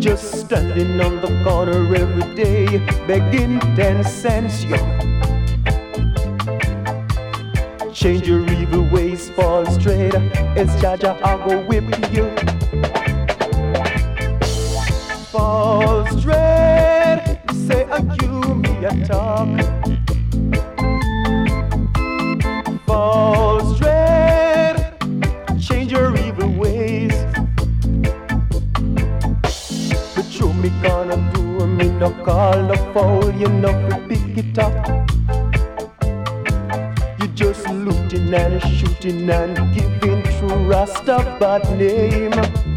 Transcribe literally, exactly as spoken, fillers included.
Just standing on the corner every day, begging ten cents, yo. Change your evil ways, fall straight. It's Jaja, I go whip you. Fall straight, say a you me a talk. Fall straight, change your evil ways. But you me gonna do me no call no foul, you know to pick it up. You just looting and shooting and giving true Rasta bad name.